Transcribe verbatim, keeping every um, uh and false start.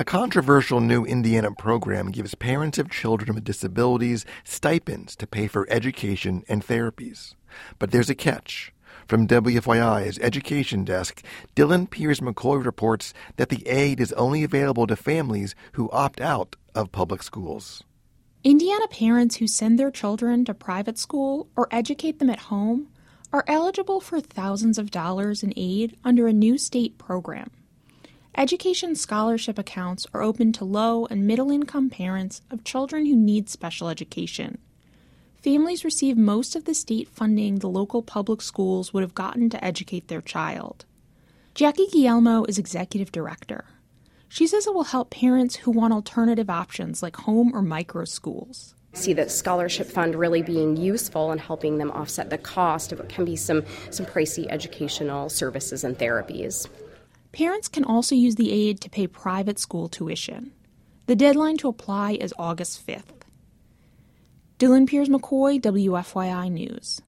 A controversial new Indiana program gives parents of children with disabilities stipends to pay for education and therapies. But there's a catch. From W F Y I's Education Desk, Dylan Piers-McCoy reports that the aid is only available to families who opt out of public schools. Indiana parents who send their children to private school or educate them at home are eligible for thousands of dollars in aid under a new state program. Education scholarship accounts are open to low and middle-income parents of children who need special education. Families receive most of the state funding the local public schools would have gotten to educate their child. Jackie Guillermo is executive director. She says it will help parents who want alternative options like home or micro schools. See that scholarship fund really being useful and helping them offset the cost of what can be some, some pricey educational services and therapies. Parents can also use the aid to pay private school tuition. The deadline to apply is August fifth. Dylan Piers-McCoy, W F Y I News.